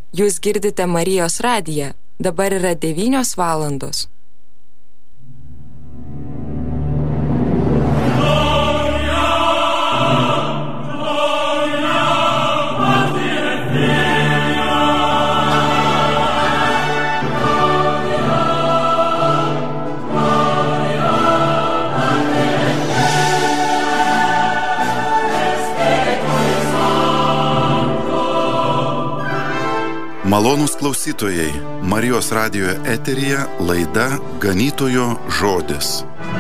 Jūs girdite Marijos radiją. Dabar yra 9 valandos. Malonūs klausytojai, Marijos radijo eteryje laida Ganytojo žodis.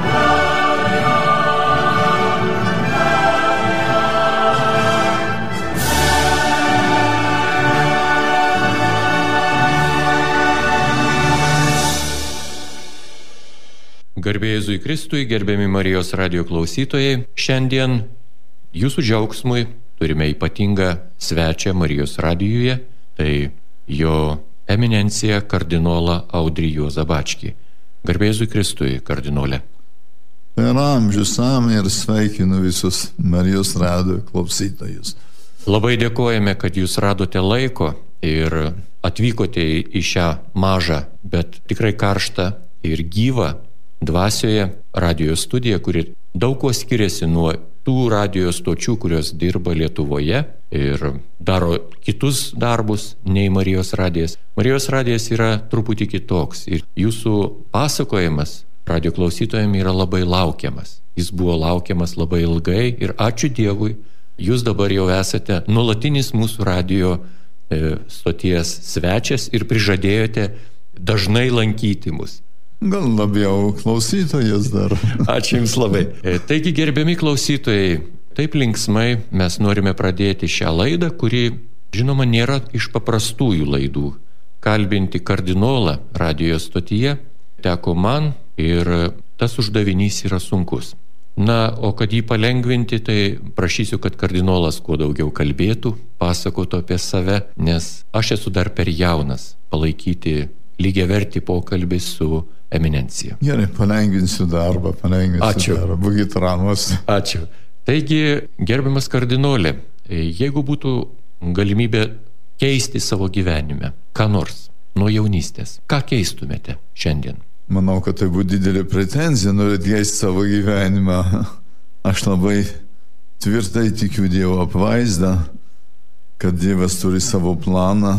Garbė Jėzui Kristui, gerbiami Marijos radijo klausytojai, šiandien jūsų džiaugsmui turime ypatingą svečią Marijos radijuje, tai jo eminencija kardinolą Audrį Juozą Bačkį. Garbė Jėzui Kristui, kardinolė. Per amžius ir sveikinu visus Marijos radijo klausytojus. Labai dėkojame, kad jūs radote laiko ir atvykote į šią mažą, bet tikrai karštą ir gyvą dvasioje radijo studiją, kuri daug kuo skiriasi nuo tų radijo stočių, kurios dirba Lietuvoje ir daro kitus darbus nei Marijos radijas. Marijos radijas yra truputį kitoks ir jūsų pasakojimas radijo klausytojams yra labai laukiamas. Jis buvo laukiamas labai ilgai ir ačiū Dievui, jūs dabar jau esate nuolatinis mūsų radijo stoties svečias ir prižadėjote dažnai lankyti mus. Gal labiau klausytojas dar. Ačiū Jums labai. Taigi, gerbiami klausytojai, taip linksmai mes norime pradėti šią laidą, kuri, žinoma, nėra iš paprastųjų laidų. Kalbinti kardinolą radijo stotyje teko man ir tas uždavinys yra sunkus. Na, o kad jį palengvinti, tai prašysiu, kad kardinolas kuo daugiau kalbėtų, pasakotų apie save, nes aš esu dar per jaunas palaikyti lygiavertį pokalbį su eminencija. Gerai, palengvinsiu darbą, Ačiū. Būkit ramus. Ačiū. Taigi, gerbiamas kardinolė, jeigu būtų galimybė keisti savo gyvenime, ką nors nuo jaunystės, ką keistumėte šiandien? Manau, kad tai būtų didelė pretenzija, norėt keisti savo gyvenimą. Aš labai tvirtai tikiu Dievo apvaizdą, kad Dievas turi savo planą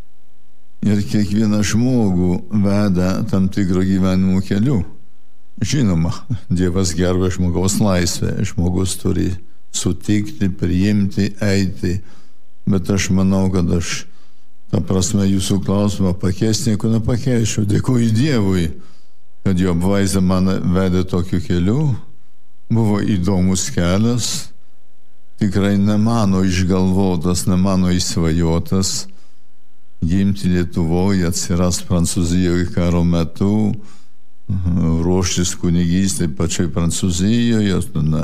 ir kiekvieną žmogų veda tam tikro gyvenimo keliu. Žinoma, Dievas gerbia žmogaus laisvę, žmogus turi sutikti, priimti, eiti, bet aš manau, kad aš ta prasme jūsų klausimą pakeisti nieko nepakeičiau. Dėkuoju Dievui, kad jo apvaizda mane vedė tokiu keliu. Buvo įdomus kelias, tikrai ne mano išgalvotas, ne mano įsvajotas. Gimti Lietuvoje, atsiras Prancūzijoje karo metu, ruoštis kunigystei pačioj Prancūzijoje,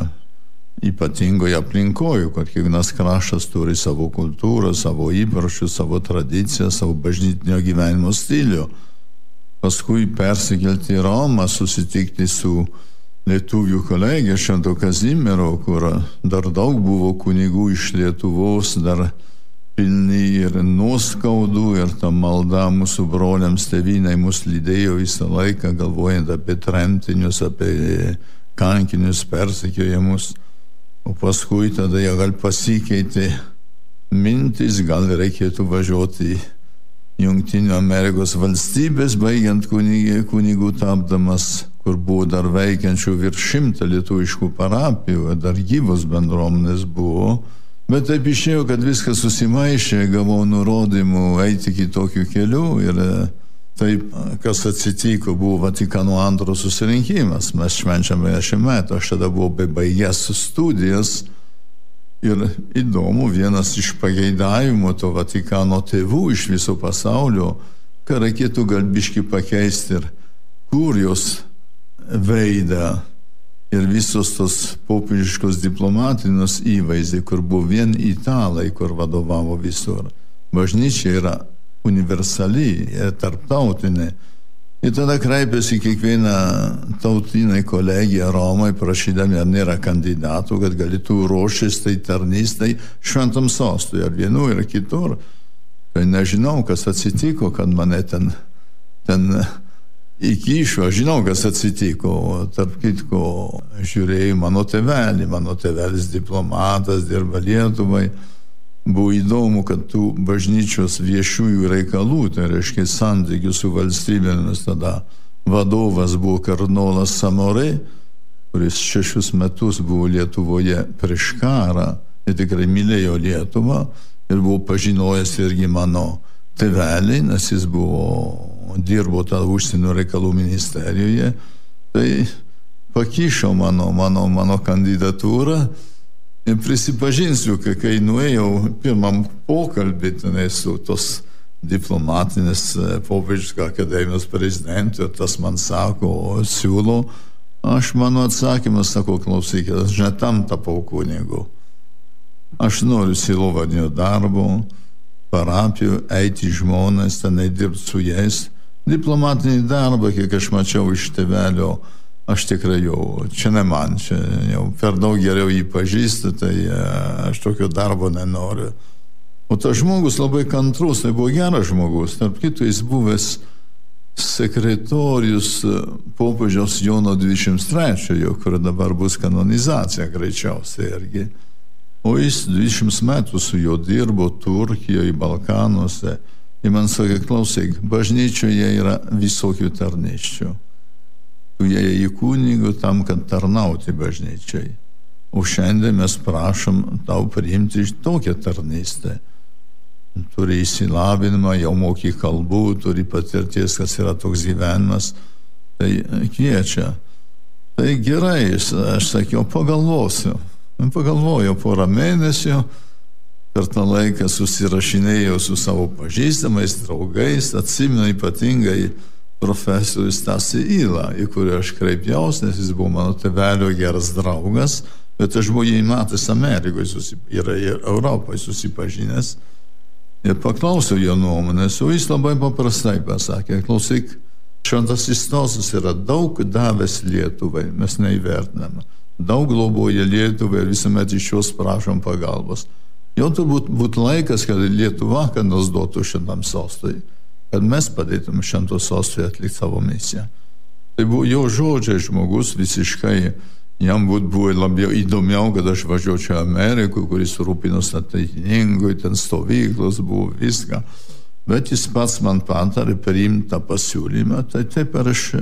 ypatingoje aplinkoje, kad kiekvienas kraštas turi savo kultūrą, savo įpročius, savo tradiciją, savo bažnytinio gyvenimo stilių. Paskui persikelti į Romą, susitikti su lietuvių kolegė Švento Kazimiero, kur dar daug buvo kunigų iš Lietuvos, dar pilni ir nuoskaudų, ir ta malda mūsų broliams tėvynai mus lydėjo visą laiką, galvojant apie tremtinius, apie kankinius, persekiojimus. O paskui tada jie gal pasikeitė mintis, gal reikėtų važiuoti į Jungtinių Amerikos valstybės, baigiant kunigų tapdamas, kur buvo dar veikiančių virš 100 lietuviškų parapijų, dar gyvos bendruomenės buvo. Bet taip išėjo, kad viskas susimaišė, gavau nurodymų eiti kitokiu keliu ir taip, kas atsitiko, buvo Vatikano II susirinkimas. Mes švenčiame 10 metų, aš tada buvau bebaigęs studijas ir įdomu, vienas iš pageidavimų to Vatikano tėvų iš viso pasaulio, ką reikėtų gal biškį pakeisti ir kurijos veidą. Ir visos tos popiežiškos diplomatinės įvaizdai, kur buvo vien italai, kur vadovavo visur. Bažnyčia yra universali, tarptautinė. Ir tada kreipėsi kiekvieną tautinę kolegiją Romai, prašydami, ar nėra kandidatų, kad galėtų ruoštis tai tarnystai šventam sostui, ar vienur, ar kitur. Tai nežinau, kas atsitiko, kad mane ten įkišo, aš žinau, kas atsitiko. Tarp kitko, žiūrėjau mano tėvelis diplomatas, dirba Lietuvai. Buvo įdomu, kad tų bažnyčios viešųjų reikalų, tai reiškia santykių su valstybėmis, tada vadovas buvo kardinolas Samorė, kuris 6 metus buvo Lietuvoje prieš karą ir tikrai mylėjo Lietuvą ir buvo pažinojęs irgi mano tėvelį, nes jis dirbo tą užsienio reikalų ministerijoje, tai pakišo mano kandidatūrą. Ir prisipažinsiu, kai nuėjau pirmam pokalbį tenai su tos diplomatinės popiežiškos akademijos prezidentu, ir tas man sako, siūlo, mano atsakymas, sako, klausykit, aš ne tam tapau kunigu. Aš noriu sielovadinio darbo, parapijų, eiti žmonės, tenai dirbti su jais. Diplomatinį darbą, kiek aš mačiau iš tėvelio, aš tikrai jau, čia ne man, čia jau per daug geriau jį pažįstu, tai aš tokio darbo nenoriu. O tas žmogus labai kantrus, tai buvo geras žmogus, tarp kitų jis buvęs sekretorius popiežiaus Jono 23, kur dabar bus kanonizacija greičiausiai irgi. O jis 20 metų su juo dirbo Turkijoje, Balkanuose. Ir man sakė, klausyk, bažnyčioje yra visokių tarnysčių. Tu jie į kunigų tam, kad tarnauti bažnyčiai. O šiandien mes prašom tau priimti tokią tarnystę. Turi įsilavinimą, jau moki kalbų, turi patirties, kas yra toks gyvenimas. Tai kviečia. Tai gerai, aš sakiau, pagalvosiu. Pagalvojau porą mėnesių, per tą laiką susirašinėjau su savo pažįstamais draugais, atsimenu ypatingai profesorius Stasį Ylą, į kurį aš kreipiausi, nes jis buvo mano tėvelio geras draugas, bet aš buvau jį matęs Amerikoje ir Europoje susipažinęs ir paklausiau jo nuomonės, o jis labai paprastai pasakė, klausyk, šventasis Sostas yra daug davęs Lietuvai, mes neįvertiname, daug globoja Lietuvai ir visuomet iš jos prašom pagalbos. Jau turbūt būtų laikas, kad Lietuva, kad nors duotų šitam sostui, kad mes padėtume švento sostui atlikti savo misiją. Tai buvo jo žodžiai, žmogus visiškai, jam buvo labiau įdomiau, kad aš važiuočiau Amerikų, kuris rūpinos ateitininkui, ten stovyklos buvo viską. Bet jis pats man patarė priimti tą pasiūlymą, tai taip ir aš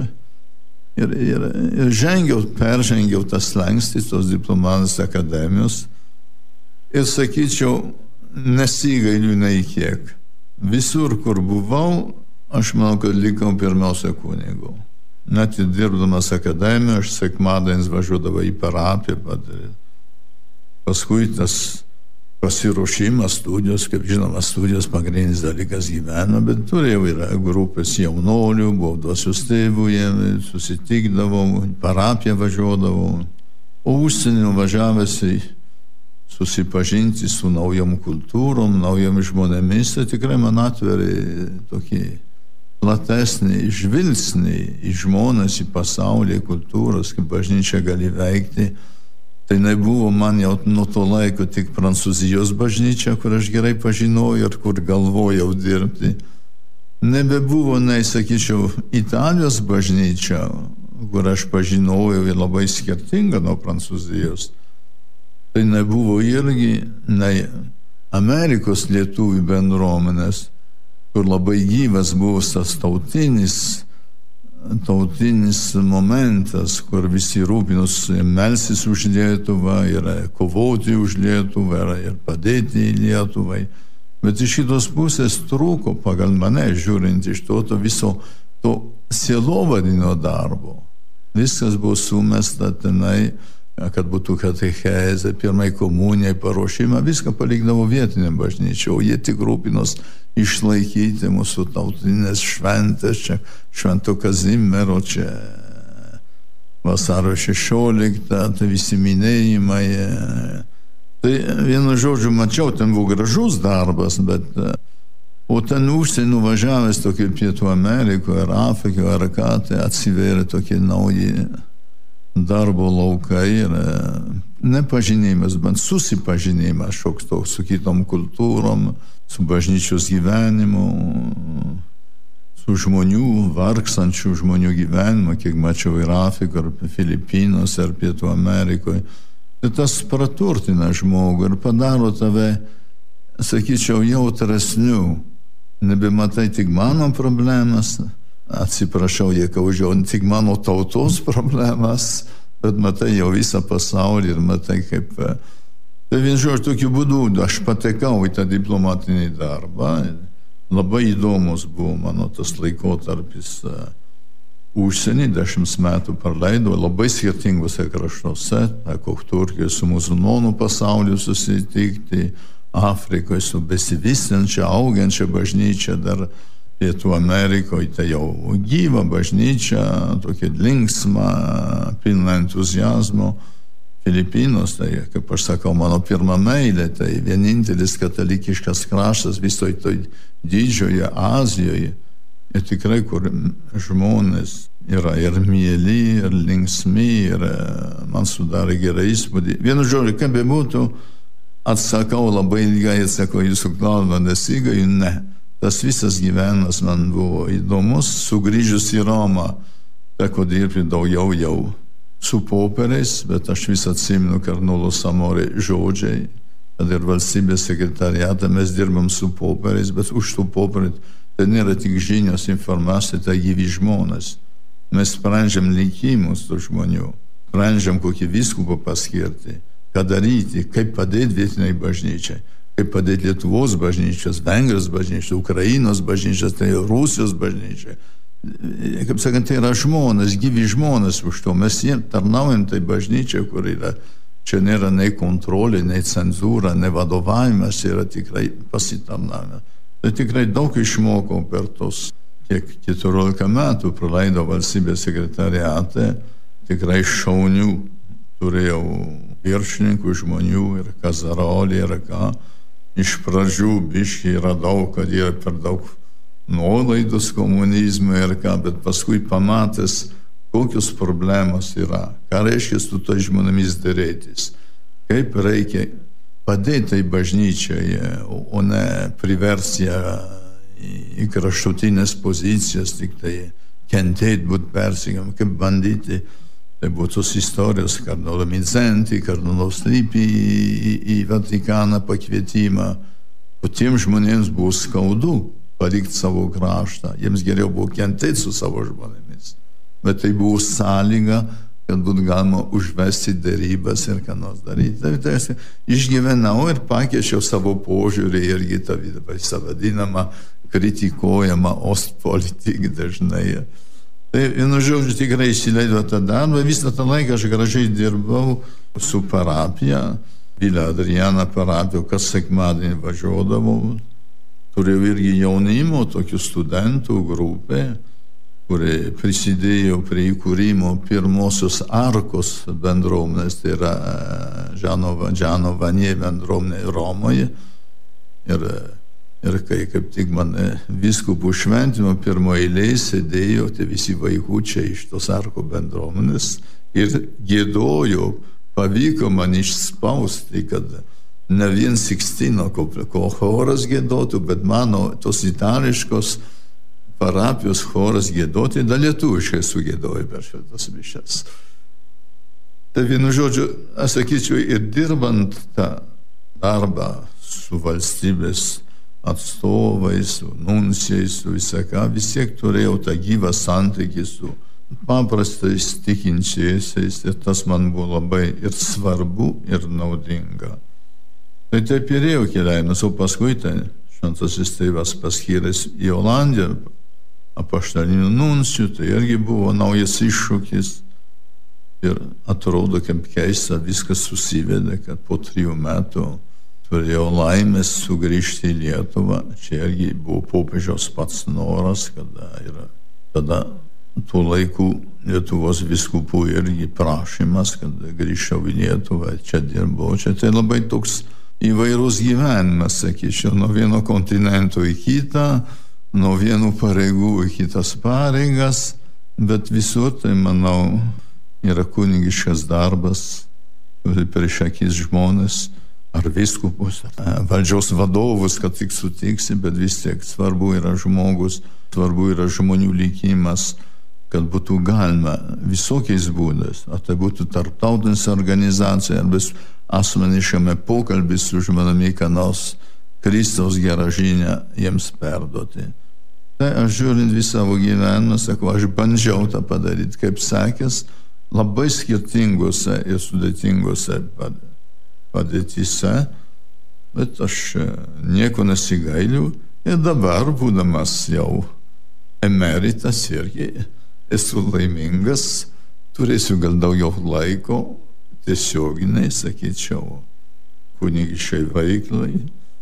peržengiau tą slengstį tos diplomatinės akademijos ir sakyčiau, nesigailiu nei kiek. Visur, kur buvau, aš manau, kad likau pirmiausia kunigu. Net dirbdamas akademiją, aš sekmadienis važiuodavau į parapiją. Paskui tas pasiruošimas, studijos, kaip žinoma, studijos pagrindinis dalykas gyvenime, bet turėjau ir grupės jaunolių, buvau dvasios tėvų, susitikdavau, parapiją važiuodavau. O užsienio važiavęs susipažinti su naujom kultūrom, naujom žmonėmis, tai tikrai man atveria tokį platesnį žvilgsnį į žmones, į pasaulį, kultūros, kaip bažnyčia gali veikti. Tai nebuvo man jau nuo to laiko tik Prancūzijos bažnyčia, kur aš gerai pažinojau ir kur galvojau dirbti. Nebebuvo, sakyčiau, Italijos bažnyčia, kur aš pažinojau ir labai skirtinga nuo Prancūzijos. Tai nebuvo irgi nei Amerikos lietuvių bendruomenės, kur labai gyvas buvo tas tautinis momentas, kur visi rūpinosi melsis už Lietuvą ir kovoti už Lietuvą ir padėti Lietuvai. Bet iš šitos pusės trūko pagal mane, žiūrint iš to viso to sielovadinio darbo. Viskas buvo sumesta tenai, kad būtų katechezė, pirmai komunijai paruošimą, viską palikdavo vietiniam bažnyčiai, o jie tik rūpinos išlaikyti mūsų tautinės šventės, čia Švento Kazimiero, čia vasario 16, tai visi minėjimai. Tai vienu žodžiu mačiau, ten buvo gražus darbas, bet o ten užsienį nuvažiavęs tokie Pietų Amerikoje ar Afrikoje ar ką, tai atsivėrė tokie nauji darbo laukai ir nepažinimas, bet susipažinimas šoks toks su kitom kultūrom, su bažnyčios gyvenimu, su žmonių, vargstančių žmonių gyvenimu, kiek mačiau ir Afrikoje, ar Filipinuose, ar Pietų Amerikoje. Tai tas praturtina žmogų ir padaro tave, sakyčiau, jautresniu. Nebematai tik mano problemas, atsiprašau, jei kaužiau, tik mano tautos problemas, bet matai jau visą pasaulį ir matai kaip... Tai vien žodžiu, tokiu būdu aš patekau į tą diplomatinį darbą. Labai įdomus buvo mano tas laikotarpis užsienį, 10 metų praleidau, labai skirtingose kraštuose, Turkijoje su musulmonų pasauliu susitikti, Afrikoje su besivystančia, augančia bažnyčia, dar Pietų Amerikoje tai jau gyva bažnyčia, tokia linksma, pilna entuziazmo. Filipinos, tai, kaip aš sakau, mano pirma meilė, tai vienintelis katalikiškas kraštas visoje toj didžioje Azijoje. Ir tikrai, kur žmonės yra ir mieli, ir linksmi, ir man sudarė gerą įspūdį. Vienu žodžiu, kaip bebūtų, atsakau labai ilgai, atsakau jūsų klausimą, nesigaju, ne. Tas visas gyvenimas man buvo įdomus, sugrįžus į Romą, teko dirbti daugiau jau su popieriais, bet aš vis atsimenu kardinolo Samorė žodžiai, kad ir valstybės sekretariatą mes dirbam su popieriais, bet už tų popierių tai nėra tik žinios, informacija, tai gyvi žmonės. Mes sprendžiam likimus tų žmonių, sprendžiam kokį vyskupą paskirti, ką daryti, kaip padėti vietiniai bažnyčiai, kaip padėti Lietuvos bažnyčios, Vengrijos bažnyčios, Ukrainos bažnyčios, tai Rusijos bažnyčiai. Kaip sakant, tai yra žmonės, gyvi žmonės už to. Mes tarnaujam tai bažnyčiai, kur yra, čia nėra nei kontrolė, nei cenzūra, nei vadovavimas, yra tikrai pasitarnavimas. Tai tikrai daug išmokau per tos, kiek 14 metų praleidau valstybės sekretariate, tikrai šaunių turėjau viršininkų žmonių ir Kazarolį ir ką. Iš pradžių biškai radau, kad yra per daug nuolaidos komunizmui ir ką, bet paskui pamatęs, kokios problemos yra, ką reiškia su to žmonėmis dėrėtis, kaip reikia padėti tai bažnyčiai, o ne priversti ją į kraštutinės pozicijas, tik tai kentėti, būti persekiojami, kaip bandyti. Tai buvo tos istorijos kardinolo Midzenti, kardinolo Strypį į Vatikaną pakvietimą. O tiem žmonėms buvo skaudu palikti savo kraštą. Jiems geriau buvo kentėti su savo žmonėmis. Bet tai buvo sąlyga, kad būtų galima užvesti dėrybas ir ką nors daryti. Tai išgyvenau ir pakeičiau savo požiūrį irgi tą visą vadinamą kritikuojamą Ostpolitik dažnai. Tai, vienu žodžiu, tikrai įsileidau tą darbą. Visą tą laiką aš gražiai dirbau su parapija, Vila Adriana parapija, kas sekmadienį važiuodavau. Turėjau irgi jaunimo, tokių studentų grupę, kurie prisidėjo prie įkūrimo pirmosios Arkos bendruomenės, tai yra Džano Vanie bendruomenė Romoje. Ir kai kaip tik man vyskupų šventimo pirmoje eilėje sėdėjo tie visi vaikučiai iš tos Arko bendruomenės ir giedojo, pavyko man išspausti, kad ne vien Sikstino ko choras giedotų, bet mano tos itališkos parapijos choras giedoti, da lietuviškai sugiedojo per šitas mišias. Tai vienu žodžiu, aš sakyčiau, ir dirbant tą darbą su valstybės atstovais, su nuncijais, su visą ką, vis tiek turėjau tą gyvą santykį su paprastais tikinčiaisiais ir tas man buvo labai ir svarbu, ir naudinga. Tai taip ir ėjo keliavimas, o paskui tai šventasis tėvas paskyręs į Olandiją apaštaliniu nuncijų, tai irgi buvo naujas iššūkis ir atrodo, kaip keista viskas susivedė, kad po 3 metų turėjau laimės sugrįžti į Lietuvą. Čia irgi buvo popiežiaus pats noras, tada tuo laiku Lietuvos vyskupų irgi prašymas, kad grįžčiau į Lietuvą, čia dirbau. Čia tai labai toks įvairus gyvenimas, sakyčiau, nuo vieno kontinento į kitą, nuo vienų pareigų į kitas pareigas, bet visur tai, manau, yra kunigiškas darbas prieš akis žmonės, ar viskupus, valdžios vadovus, kad tik sutiksi, bet vis tiek svarbu yra žmogus, svarbu yra žmonių likimas, kad būtų galima visokiais būdais, ar tai būtų tarptautinės organizacija, arba asmeniškame pokalbį su žmonėmis, ką nors Kristaus gerą žinią jiems perduoti. Tai aš žiūrint visą savo gyvenimą, sakau, aš bandžiau tą padaryti, kaip sakęs, labai skirtingose ir sudėtingose padėtyse, bet aš nieko nesigailiu ir dabar, būdamas jau emeritas, irgi esu laimingas, turėsiu gal daugiau laiko, tiesioginiai, sakyčiau, kunigiškai veiklai.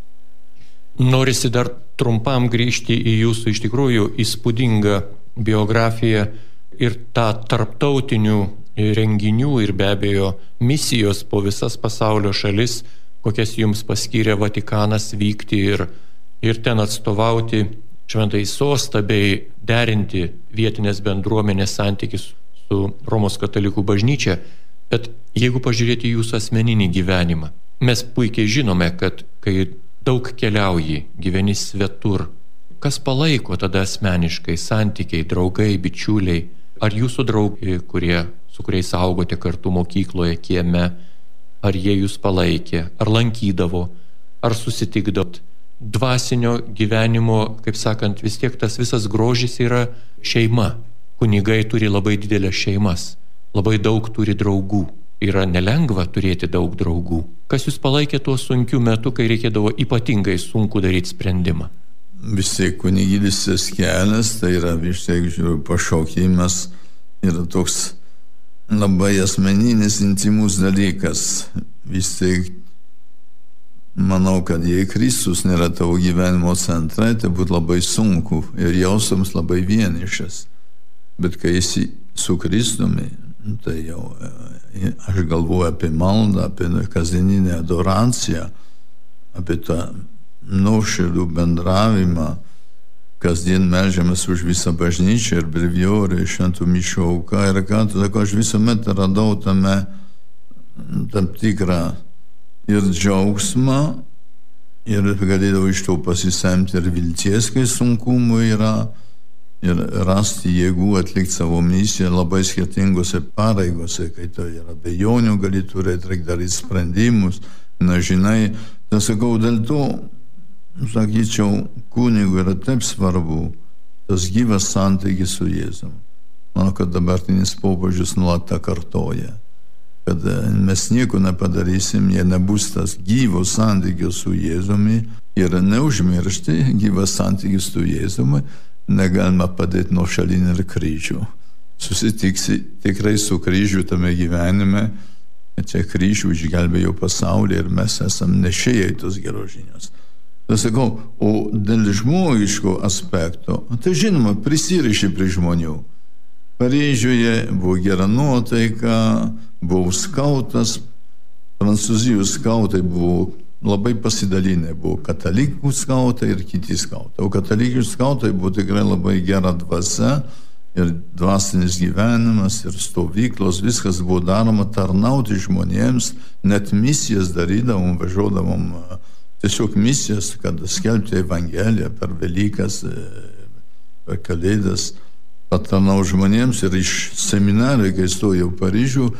Norisi dar trumpam grįžti į jūsų iš tikrųjų įspūdingą biografiją ir tą tarptautinių renginių ir be abejo misijos po visas pasaulio šalis, kokias jums paskyrė Vatikanas vykti ir ten atstovauti šventąjį sostą bei derinti vietinės bendruomenės santykis su Romos katalikų bažnyčia. Bet jeigu pažiūrėti jūsų asmeninį gyvenimą, mes puikiai žinome, kad kai daug keliauji, gyveni svetur, kas palaiko tada asmeniškai santykiai, draugai, bičiuliai, ar jūsų draugai, su kuriais augote kartu mokykloje, kieme, ar jie jūs palaikė, ar lankydavo, ar susitikdavot. Dvasinio gyvenimo, kaip sakant, vis tiek tas visas grožis yra šeima. Kunigai turi labai didelės šeimas, labai daug turi draugų. Yra nelengva turėti daug draugų. Kas jūs palaikė tuo sunkiu metu, kai reikėdavo ypatingai sunku daryti sprendimą? Vis tiek kunigystės kelias, tai yra vis tiek pašaukimas, yra toks labai asmeninis, intimus dalykas. Vis tiek manau, kad jei Kristus nėra tavo gyvenimo centrai, tai būtų labai sunku ir jausams labai vienišas. Bet kai esi su Kristumi, tai jau aš galvoju apie maldą, apie kasdieninę adoraciją, apie tą nuoširdų bendravimą, kasdien melžiamės už visą bažnyčią ir breviorį, šventų mišių auką ir ką, tada aš visuomet radau tame tam tikrą ir džiaugsmą, ir galėdavau iš to pasisemti ir vilties, kai sunkumų yra, ir rasti jėgų atlikti savo misiją labai skirtingose pareigose, kai tai yra abejonių, gali turėti, reikia daryti sprendimus, nežinai. Tai sakau, dėl to, sakyčiau, kunigui yra taip svarbu tas gyvas santykis su Jėzum. Manau, kad dabartinis popiežius nuolat tą kartoja, kad mes nieko nepadarysim, jei nebus tas gyvos santykis su Jėzumi ir neužmiršti gyvas santykis su Jėzumi, negalima padėti nuo šalinį ir kryžių. Susitiksi tikrai su kryžiu tame gyvenime, čia kryžių išgelbėjo pasaulį ir mes esam nešėjai tos geros žinios. Tai sakau, o dėl žmogiško aspekto, tai žinoma, prisiriši prie žmonių. Paryžiuje buvo gera nuotaika, buvau skautas, Prancūzijos skautai buvo labai pasidalinę, buvo katalikų skautai ir kiti skautai. O katalikų skautai buvo tikrai labai gera dvasia ir dvasinis gyvenimas ir stovyklos, viskas buvo daroma tarnauti žmonėms, net misijas darydavom, važiuodavom tiesiog misijas, kad skelbti Evangeliją per Velykas, per Kalėdas, patarnau žmonėms ir iš seminarijų, kai stojau Paryžių,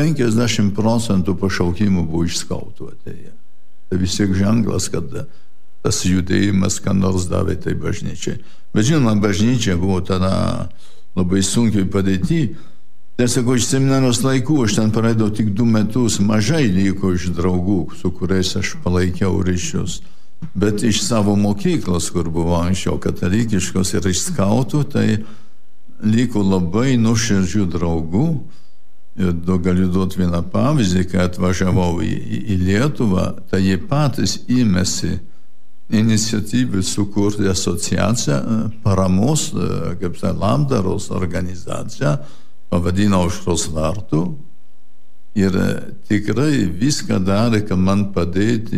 50% pašaukimų buvo iš skautų atėję. Tai vis tiek ženklas, kad tas judėjimas, ką nors davė tai bažnyčiai. Bet žinoma, bažnyčia buvo tada labai sunkiai padėti. Tai sakau, iš seminarijos laikų aš ten praleidau tik 2 metus, mažai liko iš draugų, su kuriais aš palaikiau ryšius. Bet iš savo mokyklos, kur buvo anksčiau katalikiškos ir iš skautų, tai liko labai nuoširdžių draugų. Ir galiu duoti vieną pavyzdį, kai atvažiavau į Lietuvą, tai jie patys ėmėsi iniciatyvų sukurti asociaciją paramos, kaip tai labdaros organizaciją, pavadino Aušros vartų. Ir tikrai viską darė, kad man padėti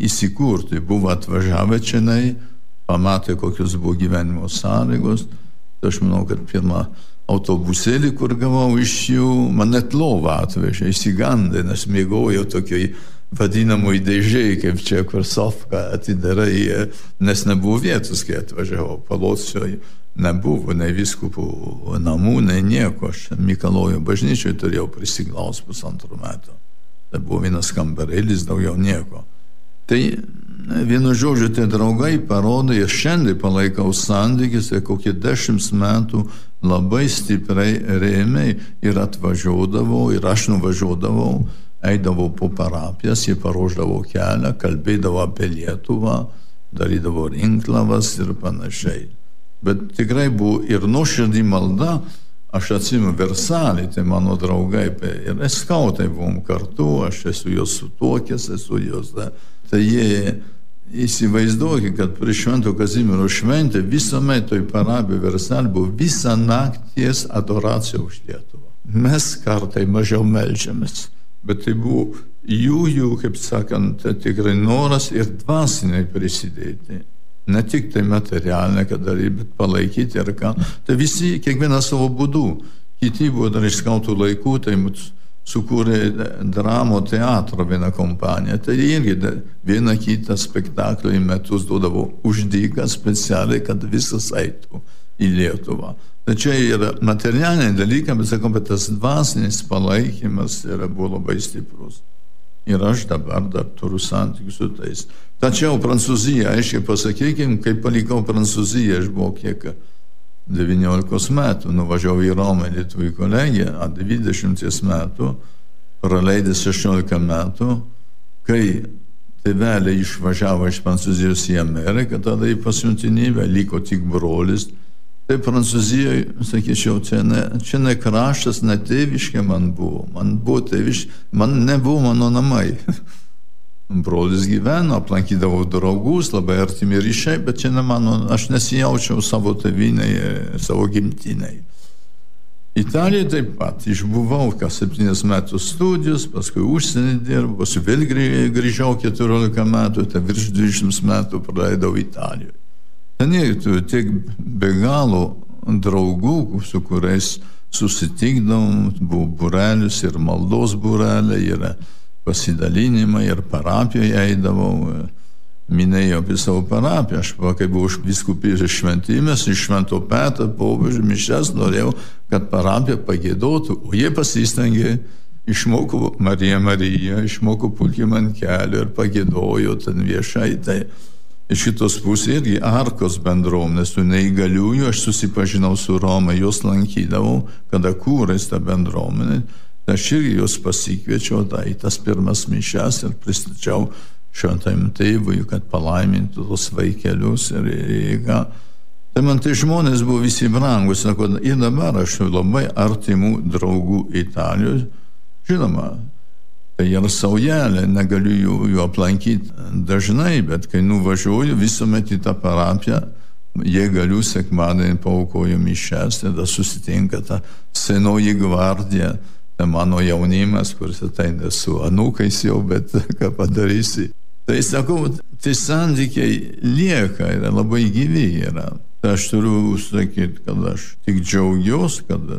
įsikurti. Buvo atvažiavę čionai, pamatė, kokios buvo gyvenimo sąlygos. Aš manau, kad pirmą autobusėlį, kur gavau iš jų, man net lovą atvežė, įsigandė, nes mėgojau tokioj vadinamoj dėžiai, kaip čia, kur sofką atidarai, nes nebuvo vietos, kai atvažiavau. Palocijoj nebuvo, nei vyskupų namų, nei nieko. Aš Mikalojo bažnyčioj turėjau prisiglaus 1,5 metų. Tai buvo vienas kambarėlis, daugiau nieko. Tai vienu žodžiu, tie draugai parodo, ir šiandien palaikau santykis, ir kokie 10 metų labai stipriai rėmė ir atvažiuodavau, ir aš nuvažiuodavau, eidavau po parapijas, jie paruošdavo kelią, kalbėdavo apie Lietuvą, darydavo rinklavas ir panašiai. Bet tikrai buvo ir nuoširdį malda. Aš atsimenu Versalį, tai mano draugai, ir skautai buvom kartu, aš esu jos sutuokęs, esu jos. Tai jie įsivaizduoja, kad prieš Švento Kazimiero šventę visuomet toj parapijoje Versalį buvo visą nakties adoracija už Lietuvą. Mes kartai mažiau meldžiamės, bet tai buvo jų, kaip sakant, tikrai noras ir dvasiniai prisidėti. Ne tik tai materialinė, kad daryti, bet palaikyti ir ką. Tai visi, kiekvieną savo būdų. Kiti buvo dar iš skautų laikų, tai sukūrė dramo teatro vieną kompaniją. Tai irgi vieną kitą spektaklį į metus duodavo uždyką specialiai, kad visas eitų į Lietuvą. Tai čia yra materialiniai dalykai, bet sakau, bet tas dvasinis palaikymas buvo labai stiprus. Ir aš dabar dar turiu santykių su tais. Tačiau Prancūzija, aiškiai pasakykim, kai palikau Prancūziją, aš buvau kiek 19 metų, nuvažiavau į Romą lietuvių kolegiją, 20 metų, praleidęs 16 metų, kai tėveliai išvažiavo iš Prancūzijos į Ameriką, tada į pasiuntinybę, liko tik brolis. Tai Prancūzijoje, sakyčiau, čia ne kraštas, ne tėviškė man buvo. Man buvo tėviškė, man nebuvo mano namai. Brolis gyveno, aplankydavau draugus, labai artimi ryšiai, bet čia ne mano, aš nesijaučiau savo tėvynėje, savo gimtinėje. Italijoje taip pat, išbuvau 7 metų studijos, paskui užsienį dirbau, paskui vėl grįžau 14 metų, tai virš 20 metų praleidau Italijoje. Ten turiu tiek be galo draugų, su kuriais susitikdavom, buvo būrelis ir maldos būreliai, ir pasidalinimai, ir parapijoje eidavau, minėjau apie savo parapiją. Aš, kai buvau vyskupijos šventimas, iš Švento Petro popiežių mišias norėjau, kad parapija pagiedotų, o jie pasistengė, išmoko Mariją, išmoko pulkim ant kelio ir pagiedojo ten viešai. Tai iš šitos pusės irgi Arkos bendruomenės, tų neįgaliųjų, aš susipažinau su Roma, jos lankydavau, kada kūrės tą bendruomenę. Tai aš irgi jos pasikviečiau į tas pirmas mišias ir pristačiau šventajam tėvui, kad palaimintų tos vaikelius ir ką. Tai man tai žmonės buvo visi brangus, sako, ir dabar aš labai artimų draugų Italijoje, žinoma. Tai yra saujelė, negaliu jų aplankyti dažnai, bet kai nuvažiuoju visuomet į tą parapiją, jie galiu sekmadienį paaukoju mišias, tada susitinka ta senoji gvardija, tai mano jaunimas, kuris ateina su anūkais jau, bet ką padarysi. Tai sakau, tai santykiai lieka, yra labai gyvi yra. Tai aš turiu sakyti, kad aš tik džiaugiuosi, kad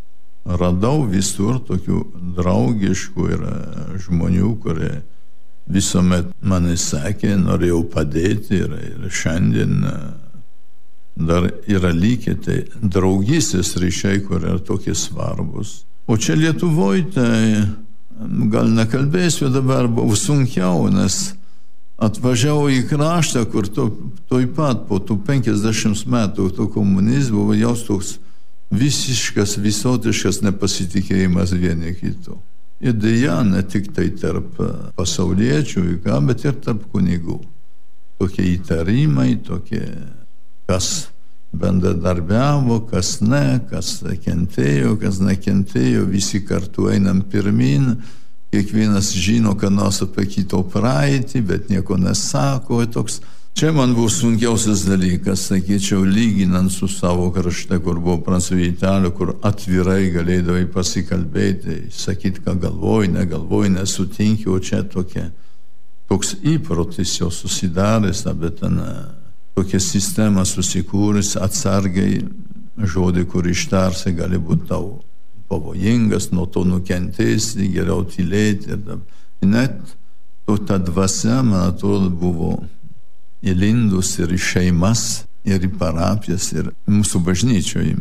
radau visur tokių draugiškų ir žmonių, kurie visuomet mane sekė, norėjau padėti ir šiandien dar yra likę tai draugystės ryšiai, kurie yra tokie svarbus. O čia Lietuvoje tai gal nekalbėsiu dabar, buvo sunkiau, nes atvažiavau į kraštą, kur toj pat po tų 50 metų to komunizmo buvo jau toks visiškas, visotiškas nepasitikėjimas vieni kitų. Ir dėja, ne tik tai tarp pasauliečių, bet ir tarp kunigų. Tokie įtarimai, tokie, kas bendradarbiavo, kas ne, kas kentėjo, kas nekentėjo, visi kartu einam pirmin, kiekvienas žino, ką nors apie kito praeitį, bet nieko nesako. Toks. Čia man buvo sunkiausias dalykas, sakyčiau, lyginant su savo krašte, kur buvo Prancūzija, Italija, kur atvirai galėdavai pasikalbėti, sakyti, ką galvoji, negalvoji, nesutinki, o čia toks įprotis jau susidaręs, bet ten tokia sistema susikūrus, atsargiai žodį, kur ištarsi, gali būti tau pavojingas, nuo to nukentėsi, geriau tylėti. Net ta dvasia, man atrodo, buvo įlindus ir į šeimas, ir į parapijas, ir mūsų bažnyčioje.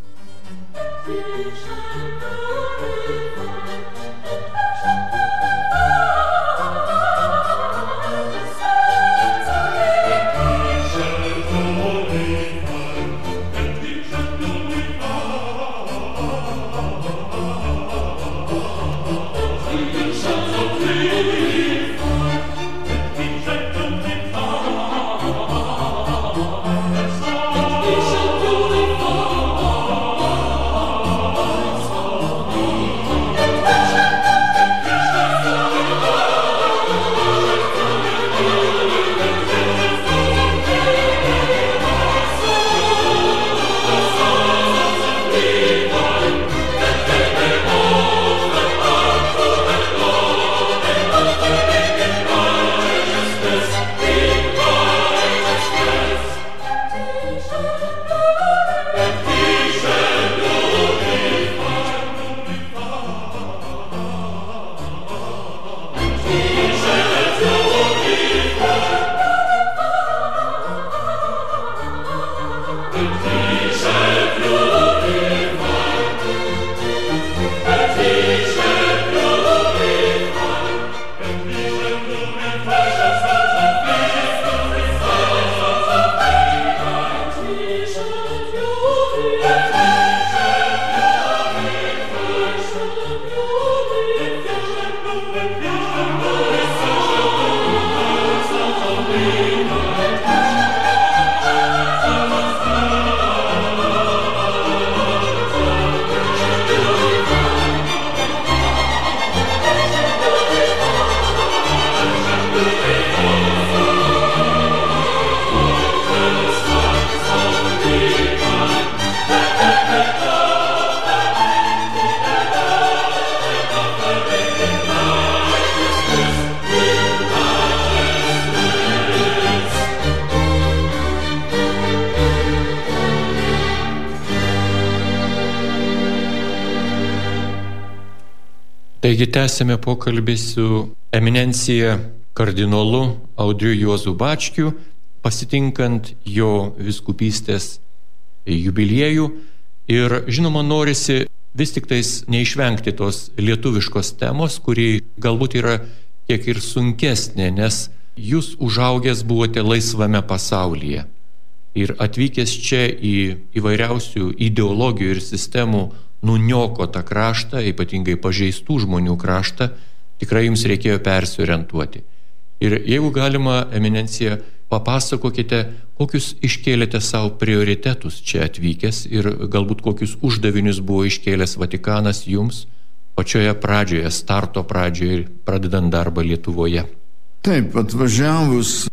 Taigi tęsime pokalbį su eminencija kardinolu Audriu Juozu Bačkiu, pasitinkant jo vyskupystės jubiliejų. Ir žinoma, norisi vis tik tais neišvengti tos lietuviškos temos, kuri galbūt yra kiek ir sunkesnė, nes jūs užaugęs buvote laisvame pasaulyje. Ir atvykęs čia į įvairiausių ideologijų ir sistemų nuniokotą kraštą, ypatingai pažeistų žmonių kraštą, tikrai jums reikėjo persiorientuoti. Ir jeigu galima, eminencija, papasakokite, kokius iškėlėte savo prioritetus čia atvykęs ir galbūt kokius uždavinius buvo iškėlęs Vatikanas jums pačioje pradžioje, starto pradžioje ir pradedant darbą Lietuvoje. Taip, atvažiavus,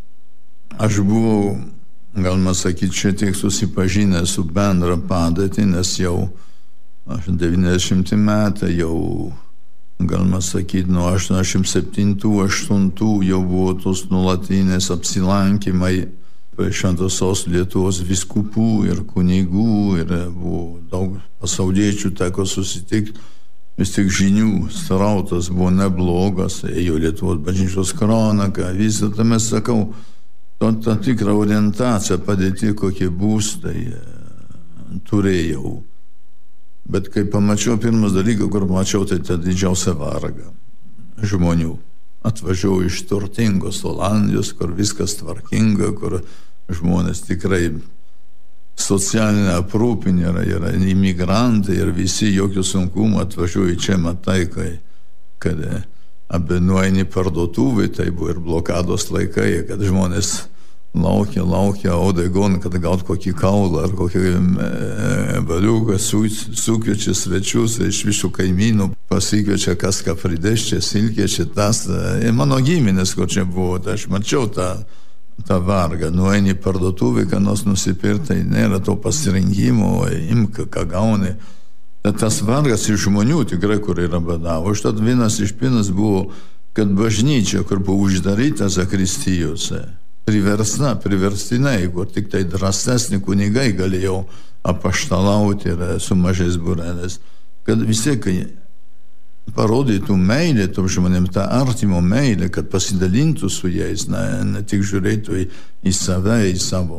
aš buvau, galima sakyti, šiek tiek susipažinęs su bendra padėtį, nes jau 90 metai jau, galima sakyti, nuo 87-8 jau buvo tos nuolatinės apsilankymai šventosios Lietuvos vyskupų ir kunigų, ir buvo daug pasauliečių teko susitikti. Vis tik žinių srautas buvo neblogas, ėjo Lietuvos bažnyčios kronika, visą tą mes sakau, tam tikrą orientaciją padėti, kokie bus, tai turėjau. Bet kai pamačiau pirmas dalykas, kur pamačiau, tai tą didžiausią vargą žmonių. Atvažiavau iš turtingos Olandijos, kur viskas tvarkinga, kur žmonės tikrai socialinė aprūpinė yra imigrantai ir visi jokių sunkumų atvažiuoja čia, matai, kad nueini parduotuvai, tai buvo ir blokados laikai, kad žmonės laukia odegon, kad gaut kokį kaulą ar kokį baliuką, sukviečia svečius iš visų kaimynų, pasikviečia kas ką pridės, čia silkė, čia tas. Ir mano giminės, kur čia buvo, tai aš mačiau tą vargą. Nueini parduotuvai, ką nors nusipirkti, tai nėra to pasirinkimo, imk, ką gauni. Tas vargas iš žmonių tikrai, kur yra badavo. Užtat vienas iš pinas buvo, kad bažnyčia, kur buvo uždaryta zakristijose, priverstinai, kur tik tai drąsesni kunigai galėjo apaštalauti ir su mažais būreliais, kad vis tiek parodytų meilę tom žmonėm, tą artimo meilę, kad pasidalintų su jais, ne tik žiūrėtų į save, į savo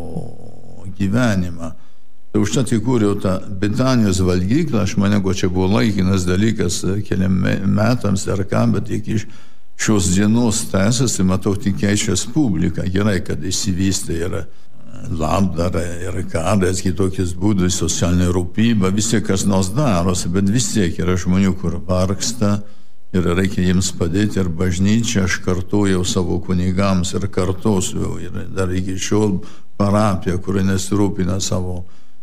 gyvenimą. Tai užtat įkūriau tą Betanijos valgyklą, aš maniau, čia buvo laikinas dalykas keliam metams ar ką, bet iki šios dienos tęsiasi, matau, tik keičias publika. Gerai, kad įsivystė ir labdara, ir karas, kitokius būdus, socialinė rūpyba, vis tiek kas nors darosi, bet vis tiek yra žmonių, kur vargsta ir reikia jiems padėti. Ir bažnyčia, aš kartojau savo kunigams ir kartosiu, ir dar iki šiol parapija, kuri nesirūpina savo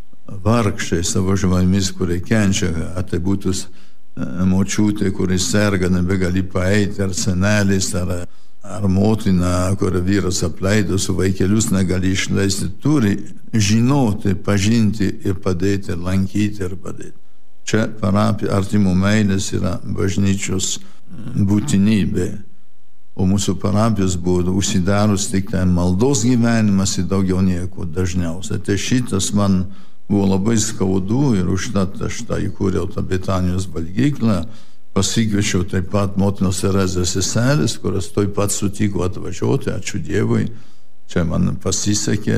vargšai, savo žmonėmis, kurie kenčia, ar tai būtų močiutė, kuris serga, nebegali paeiti, ar senelis, ar motina, kurio vyras apleido, su vaikelius negali išleisti, turi žinoti, pažinti ir padėti, lankyti ir padėti. Čia parapija artimo meilės yra bažnyčios būtinybė. O mūsų parapijos buvo užsidarus tik ten maldos gyvenimas ir daugiau nieko dažniausiai. Tai šitas man buvo labai skaudu ir užtat aš tą įkūriau tą Betanijos valgyklą. Pasikviečiau taip pat motinos Terezės seselis, kurios toj pat sutiko atvažiuoti, ačiū Dievui. Čia man pasisekė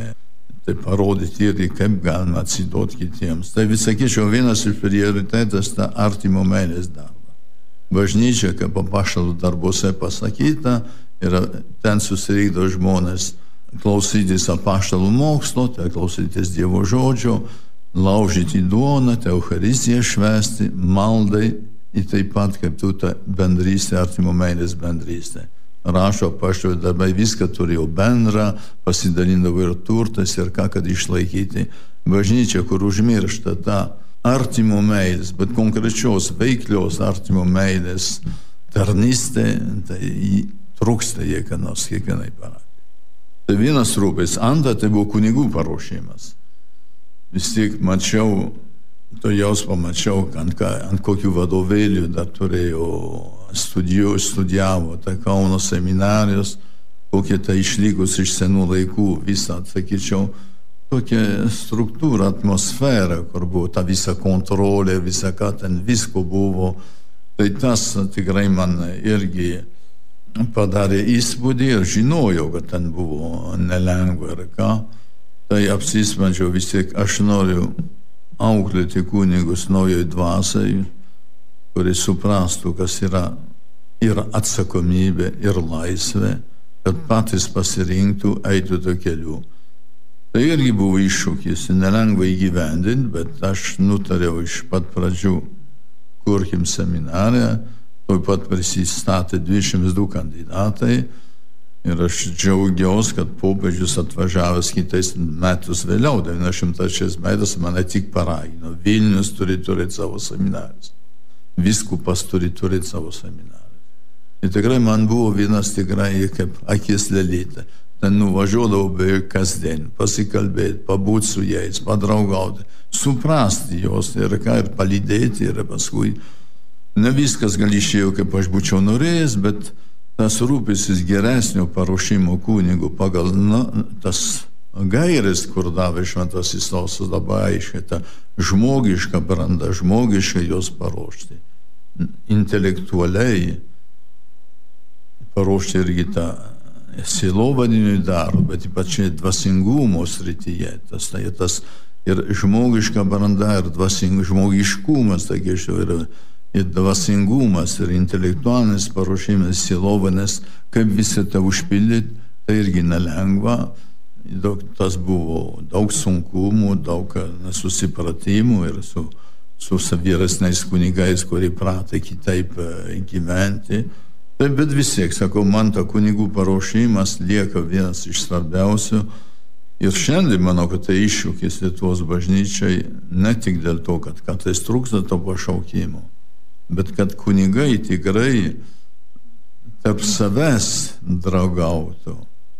tai parodyti irgi, kaip galima atsiduoti kitiems. Tai vis sakyčiau, vienas iš prioritetas tą artimo meilės darbą. Bažnyčia, kaip apaštalų darbuose pasakyta, ir ten susirinkdo žmonės klausytis apaštalų mokslo, tai klausytis Dievo žodžio, laužyti duoną, tai Eucharistiją švęsti, maldai, ir taip pat kaip tu ta bendrystė, artimo meilės bendrystė. Rašo apaštalų darbai, viską turėjo bendrą, pasidalindavo ir turtas ir ką, kad išlaikyti. Bažnyčia, kur užmiršta tą artimo meilės, bet konkrečios veiklios artimo meilės tarnystė, tai trūksta jie, kad nors kiekvienai parapijai. Tai vienas rūpės, antra, tai buvo kunigų paruošimas. Vis tiek mačiau, to jausmą mačiau, ant kokių vadovėlių dar turėjo studijavo, tai Kauno seminarijos, kokie tai išlikus iš senų laikų, visą, sakyčiau, tokia struktūra, atmosfera, kur buvo ta visa kontrolė, visa ką ten visko buvo. Tai tas tikrai man irgi padarė įspūdį ir žinojau, kad ten buvo nelengva ir ką. Tai apsisprendžiau vis tiek, aš noriu auklėti kunigus naujoj dvasiai, kuris suprastų, kas yra ir atsakomybė, ir laisvė, kad patys pasirinktų, eitų to keliu. Tai irgi buvo iššūkis, nelengva įgyvendinti, bet aš nutariau iš pat pradžių, kurkim seminariją, tuoj pat prisistatė 22 kandidatai ir aš džiaugiausi, kad popiežius atvažiavęs kitais metus vėliau, 906 metais, mane tik paragino. Vilnius turi turėti savo seminarius. Viskupas turi turėti savo seminarius. Ir tikrai man buvo vienas tikrai kaip akis lelytė. Ten nuvažiuodavau beveik kasdien, pasikalbėti, pabūti su jais, padraugauti, suprasti jos ir ką, ir palydėti, ir paskui ne viskas gal išėjo, kaip aš būčiau norėjęs, bet tas rūpėsis geresnio paruošimo kunigų pagal tas gairės, kur davė šventasis sostas, labai aiškiai, ta žmogiška branda, žmogiškai jos paruošti. Intelektualiai paruošti irgi tą sielovadinį darbą, bet ypač dvasingumo srityje. Tas ir žmogiška branda, ir žmogiškumas, taigi ir dvasingumas, ir intelektualinis paruošimas, sielovadinės, kaip visą tą užpildyti, tai irgi nelengva. Tas buvo daug sunkumų, daug nesusipratimų ir su vyresniais kunigais, kurie pratė kitaip gyventi. Taip, bet vis tiek, sakau, man ta kunigų paruošimas lieka vienas iš svarbiausių. Ir šiandien manau, kad tai iššūkis Lietuvos bažnyčiai ne tik dėl to, kad kartais trūksta to pašaukimo, bet kad kunigai tikrai tarp savęs draugautų,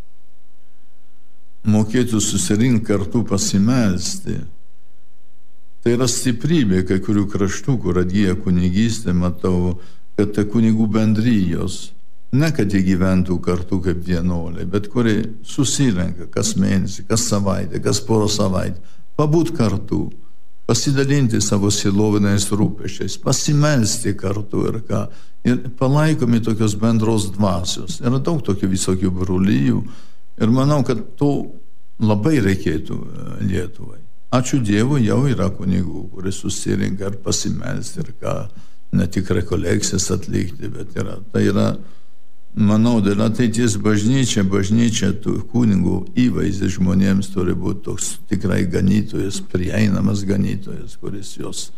mokėtų susirinkti kartu pasimelsti. Tai yra stiprybė kai kurių kraštų, kur atgyja kunigystė, matau, kad tai kunigų bendrijos, ne kad jie gyventų kartu kaip vienuoliai, bet kurie susirenka kas mėnesį, kas savaitę, kas porą savaitę, pabūt kartu, pasidalinti savo siloviniais rūpesčiais, pasimelsti kartu ir palaikomi tokios bendros dvasios. Yra daug tokių visokių brolijų ir manau, kad to labai reikėtų Lietuvai. Ačiū Dievui, jau yra kunigų, kuris susirinka ir pasimelsti ir ne tik rekolekcijas atlikti, bet tai yra, manau, dėl ateities bažnyčia tų kunigų įvaizdis žmonėms turi būti toks tikrai ganytojas, prieinamas ganytojas, kuris jos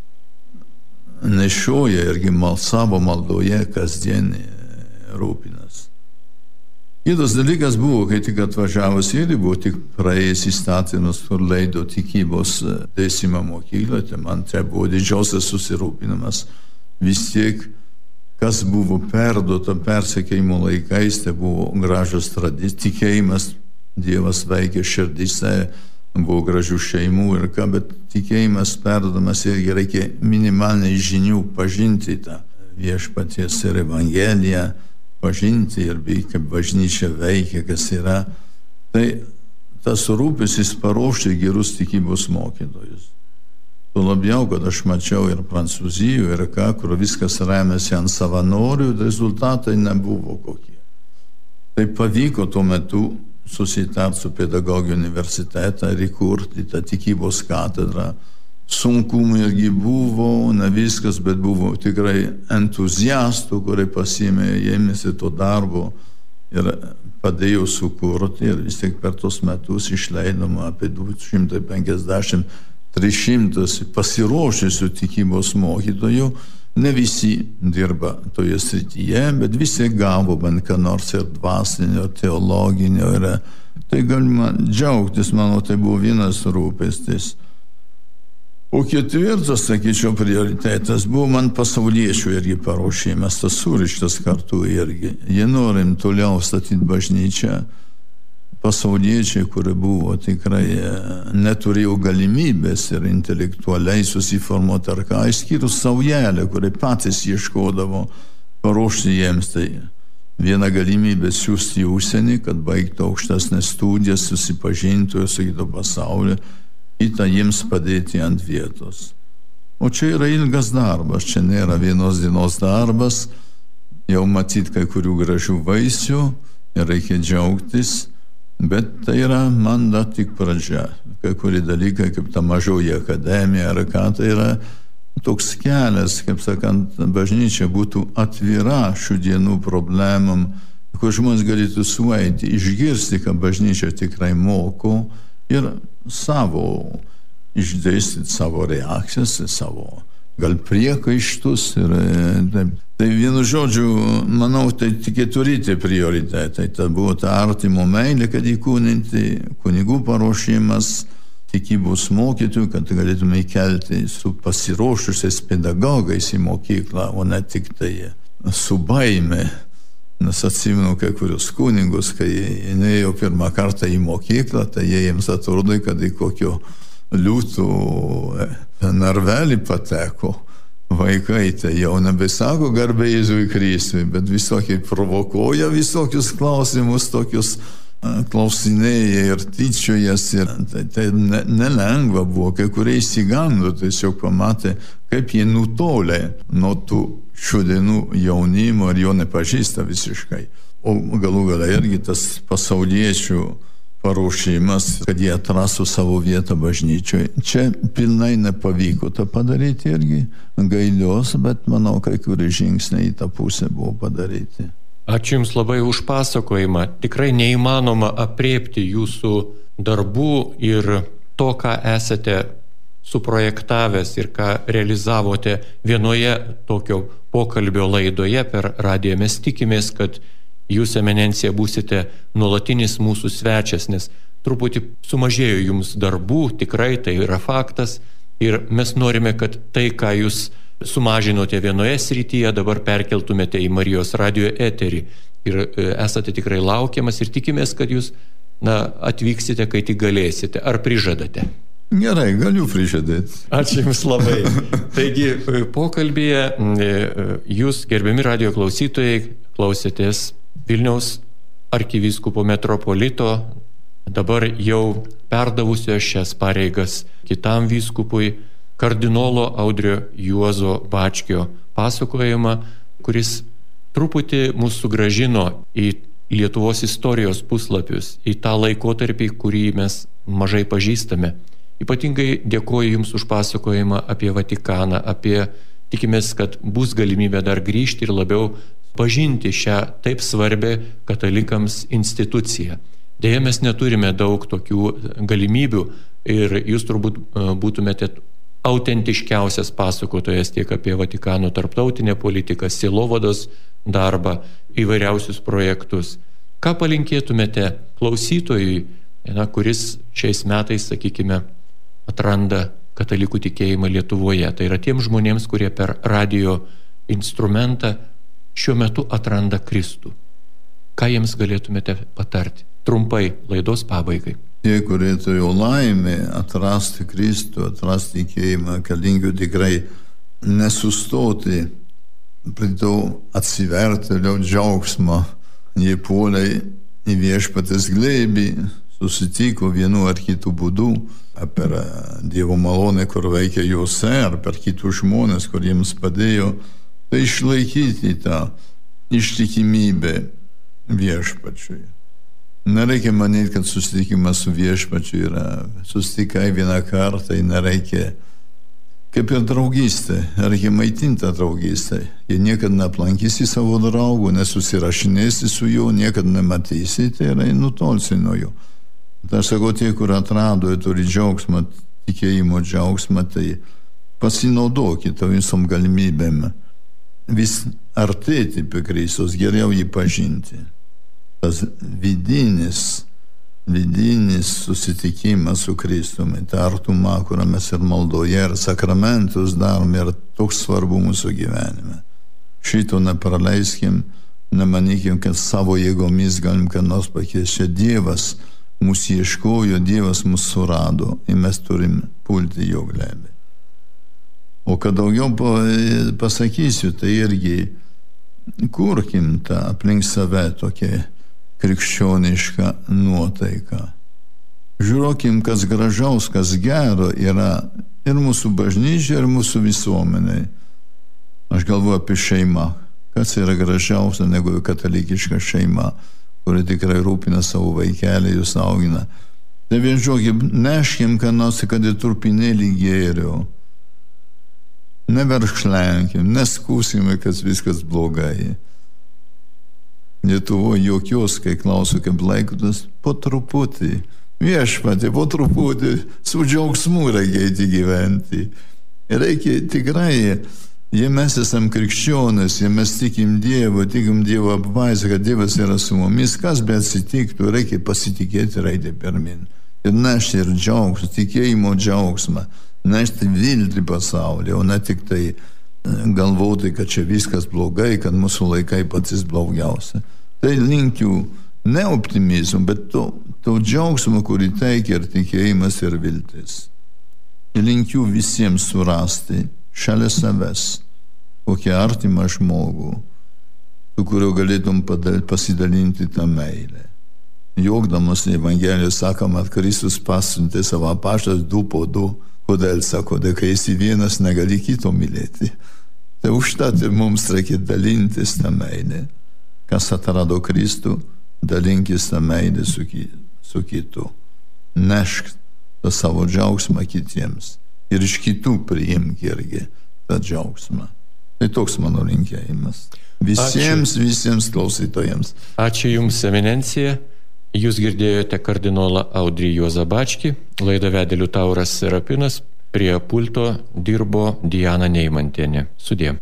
nešioja irgi savo maldoje kasdienį rūpinas. Kitas dalykas buvo, kai tik atvažiavus ir buvo tik praėjęs įstatymus, kur leido tikybos dėstymą mokykloje, tai man čia buvo didžiausias susirūpinimas. Vis tiek, kas buvo perduota persekiojimo laikais, tai buvo gražios tradicijos, tikėjimas, Dievas veikia širdise, buvo gražių šeimų ir bet tikėjimas perduodamas irgi reikia minimaliai žinių pažinti tą viešpaties ir Evangeliją, pažinti ir kaip bažnyčia veikia, kas yra. Tai tas rūpestis paruošti gerus tikybos mokytojus. Tuo labiau, kad aš mačiau ir Prancūzijoje, ir kur viskas remiasi ant savanorių, rezultatai nebuvo kokie. Tai pavyko tuo metu susitarti su pedagogijų universitetą ir įkurti tą tikybos katedrą. Sunkumų irgi buvo, ne viskas, bet buvo tikrai entuziastų, kurie ėmėsi to darbo ir padėjo sukurti ir vis tiek per tos metus išleidoma apie 250-300 pasiruošusių tikybos mokytojų. Ne visi dirba toje srityje, bet visi gavo bent ką nors ir dvasinio, teologinio. Tai galima džiaugtis, manau, tai buvo vienas rūpestis. O ketvirtas, sakyčiau, prioritetas buvo man pasauliečių irgi paruošimas, tas surištas kartu irgi. Jie norim toliau statyti bažnyčią. Pasauliečiai, kurie buvo tikrai neturėjo galimybės ir intelektualiai susiformuoti ar ką, išskyrus Saujelę, kurie patys ieškodavo paruošti jiems. Tai viena galimybė siūsti į užsienį, kad baigtų aukštesnės studijas, susipažintų ir su kito pasaulio. Kita jiems padėti ant vietos. O čia yra ilgas darbas, čia nėra vienos dienos darbas, jau matyti kai kurių gražių vaisių ir reikia džiaugtis, bet tai yra man dar tik pradžia. Kai kurie dalykai, kaip ta mažoji akademija ar ką, tai yra toks kelias, kaip sakant, bažnyčia būtų atvira šių dienų problemam, kur žmonės galėtų sueiti, išgirsti, ką bažnyčia tikrai moko, ir savo išdėstyti savo reakcijas, savo gal priekaištus. Tai vienu žodžiu, manau, tai tik keturi tie prioritetai. Tai buvo ta artimo meilė, kad įkūninti, kunigų paruošimas, tikybos mokytojų, kad galėtume įkelti su pasiruošusiais pedagogais į mokyklą, o ne tik tai su baime. Nes atsimenu kai kurios kunigus, kai ėjo pirmą kartą į mokyklą, tai jiems atrodo, kad į kokio liūtų narvelį pateko. Vaikai tai jau nebesako garbė Jėzui Kristui, bet visokiai provokuoja visokius klausimus, tokius klausinėja ir tyčiojasi. Tai nelengva buvo, kai kurie įsigando, tiesiog pamatė, kaip jie nutolė nuo tų šių dienų jaunimo ir jo nepažįsta visiškai. O galų gale irgi tas pasauliečių paruošimas, kad jie atrastų savo vietą bažnyčioje. Čia pilnai nepavyko tą padaryti irgi gailios, bet manau, kai kurie žingsniai į tą pusę buvo padaryti. Ačiū Jums labai už pasakojimą. Tikrai neįmanoma apriepti Jūsų darbų ir to, ką esate suprojektavęs ir ką realizavote vienoje tokio pokalbio laidoje per radiją. Mes tikimės, kad Jūs, eminencija, būsite nuolatinis mūsų svečias, nes truputį sumažėjo Jums darbų, tikrai tai yra faktas, ir mes norime, kad tai, ką Jūs sumažinote vienoje srityje, dabar perkeltumėte į Marijos radijo eterį. Ir esate tikrai laukiamas ir tikimės, kad Jūs atvyksite, kai tik galėsite. Ar prižadate? Gerai, galiu prižadėti. Ačiū Jums labai. Taigi, pokalbėje Jūs, gerbiami radijo klausytojai, klausėtės Vilniaus arkivyskupo metropolito, dabar jau perdavusio šias pareigas kitam vyskupui, kardinolo Audrio Juozo Bačkio pasakojimą, kuris truputį mūsų sugrąžino į Lietuvos istorijos puslapius, į tą laikotarpį, kurį mes mažai pažįstame. Ypatingai dėkoju Jums už pasakojimą apie Vatikaną, tikimės, kad bus galimybė dar grįžti ir labiau pažinti šią taip svarbią katalikams instituciją. Deja, mes neturime daug tokių galimybių ir Jūs turbūt būtumėte autentiškiausias pasakotojas tiek apie Vatikano tarptautinę politiką, sielovados darbą, įvairiausius projektus. Ką palinkėtumėte klausytojui, kuris šiais metais, sakykime, atranda katalikų tikėjimą Lietuvoje? Tai yra tiems žmonėms, kurie per radio instrumentą šiuo metu atranda Kristų. Ką jiems galėtumėte patarti? Trumpai laidos pabaigai. Tie, kurie turėjo laimę atrasti Kristų, atrasti tikėjimą, kad linkiu tikrai nesustoti, prie to atsiverti vėliau džiaugsmą. Jie puolė į viešpatės glėbį, susitiko vienu ar kitu būdu, per Dievo malonę, kur veikia juose, ar per kitus žmonės, kur jiems padėjo, tai išlaikyti tą ištikimybę viešpačiui. Nereikia manyti, kad susitikimas su viešpačiu yra susitikai vieną kartą, nereikia, kaip ir draugystė, reikia maitinti draugystę. Jei niekada neplankysi savo draugų, nesusirašinėsi su juo, niekada nematysi, tai yra nutolsi nuo jo. Tai aš sakau, tie, kur atrado ir turi džiaugsmą, tikėjimo džiaugsmą, tai pasinaudokite visom galimybėm vis artėti prie Kristus, geriau jį pažinti. Tas vidinis susitikimas su Kristumi, ta artuma, kurią mes ir maldoje, ir sakramentus darome, ir toks svarbu mūsų gyvenime. Šito nepraleiskim, nemanykim, kad savo jėgomis galim ką nors pakeisti. Dievas mūsų ieškojo, Dievas mūsų surado ir mes turim pulti jo glėbį. O kad daugiau pasakysiu, tai irgi kurkim tą aplink save tokią krikščionišką nuotaiką. Žiūrėkim, kas gražaus, kas gero yra ir mūsų bažnyčia, ir mūsų visuomeniai. Aš galvoju apie šeimą. Kas yra gražiausia negu katalikiška šeima, kuri tikrai rūpina savo vaikelį, jūs augina. Tai vien žiūrėkim, neškim, ką nors, kad ir trupinėlį gėrio. Neverkšlenkim, neskūsime, kad viskas blogai. Lietuvoje jokios, kai klausiu, kaip laikytas, po truputį. Viešpatie, po truputį, su džiaugsmu reikia gyventi. Reikia tikrai, jei mes esam krikščionys, jei mes tikim Dievo apvaizdą, kad Dievas yra su mumis, kas be atsitiktų, reikia pasitikėti, reikia pirmin. Ir nešti ir džiaugsmą, tikėjimo džiaugsmą, nešti viltį pasaulį, o ne tik tai galvoti, kad čia viskas blogai, kad mūsų laikai patys blogiausia. Tai linkiu ne optimizmų, bet to džiaugsmo, kurį teikia ir tikėjimas ir viltis. Linkiu visiems surasti šalia savęs kokį artimą žmogų, su kuriuo galėtum pasidalinti tą meilę. Jogdamas Evangelijos sakoma, kad Kristus pasiuntė savo apaštalus 2 po 2. Kodėl sako, kai esi vienas, negali kito mylėti. Tai užtat ir mums reikia dalintis tą meilę. Kas atrado Kristų, dalinkis tą meilę su kitu. Nešk tą savo džiaugsmą kitiems. Ir iš kitų priimk irgi tą džiaugsmą. Tai toks mano linkėjimas. Visiems klausytojams. Ačiū Jums, eminencija. Jūs girdėjote kardinolą Audrį Juozą Bačkį, laidą vedė Liutauras Serapinas, prie pulto dirbo Diana Neimantienė. Sudie.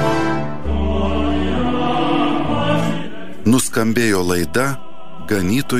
Nuskambėjo laida Ganytojų